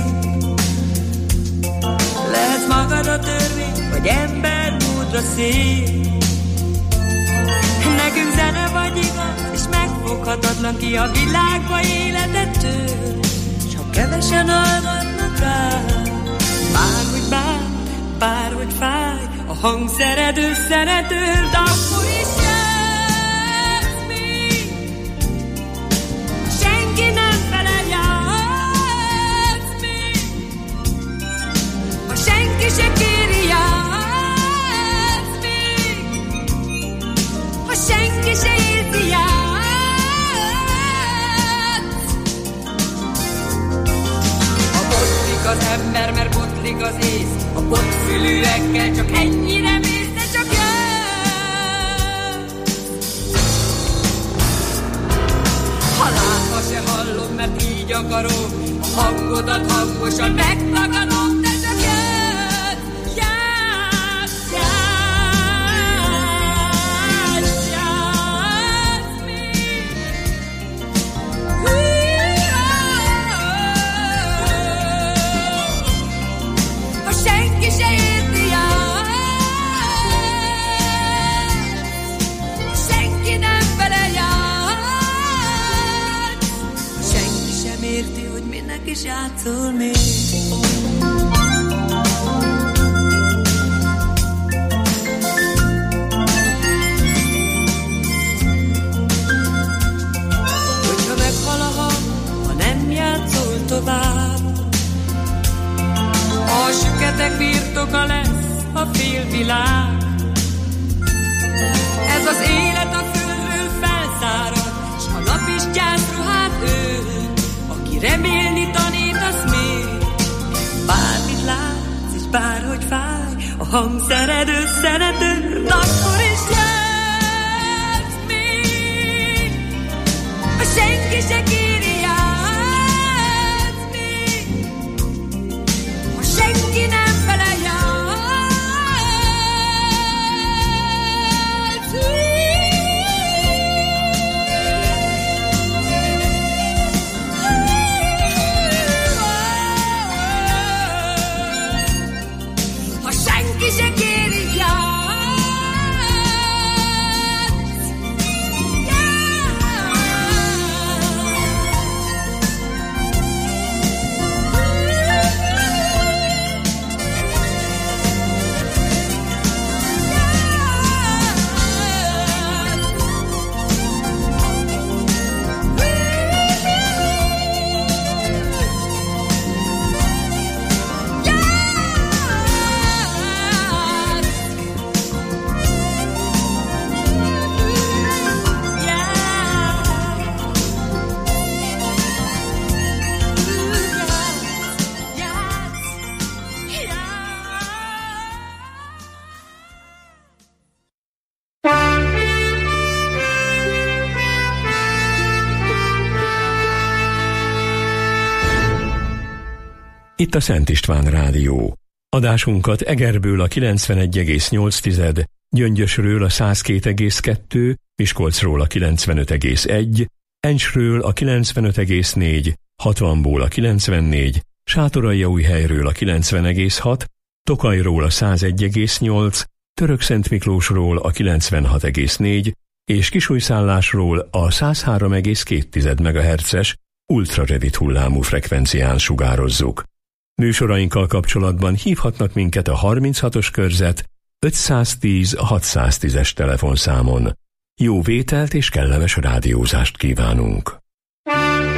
Lehetsz magad a törvény, vagy ember módra szép. Nekünk zene vagy igaz, és megfoghatatlan ki a világba életettől. S ha kevesen hallgatnak rá, bárhogy bánt, bárhogy fáj, a hangszered összenetől, de akkor is játsz még. Ha senki nem felel, játsz még. Ha senki se kéri, játsz még. Ha senki se érti, játsz. Ha botlik az ember, mert botlik az ész, a botfülűekkel csak ennyire mész, de csak jössz. Ha látva se hallom, mert így akarom, a hangodat hangosan megtagadom, de csak jössz. Játsz, játsz, játsz még. Ha senki se érti, játsz. Senki nem vele játsz. Senki sem érti, hogy minek is játszol még. Hogyha meghal a hang, ha nem játszol tovább, a süketek birtoka lesz a félvilág. Ez az élet a földről felszárad, s a nap is gyászruhát ölt. Aki remélni tanít, az még bármit látsz, és bárhogy fáj, a hangszered összenető, akkor is játsz még. Ha senki se kéri, játsz még. Ha senki nem fele, játsz. Ha senki se kéri, játsz. Itt a Szent István Rádió. Adásunkat Egerből a kilencvenegy egész nyolc, Gyöngyösről a száz két egész kettő, Miskolcról a kilencvenöt egész egy, Encsről a kilencvenöt egész négy, hatvanból a kilencvennégy, Sátoraljaújhelyről a kilencven egész hat, Tokajról a száz egy egész nyolc, Törökszentmiklósról a kilencvenhat egész négy, és Kisújszállásról a száz három egész két megahertzes ultrarövid hullámú frekvencián sugározzuk. Műsorainkkal kapcsolatban hívhatnak minket a harminchatos körzet ötszáztíz hatszáztízes telefonszámon. Jó vételt és kellemes rádiózást kívánunk!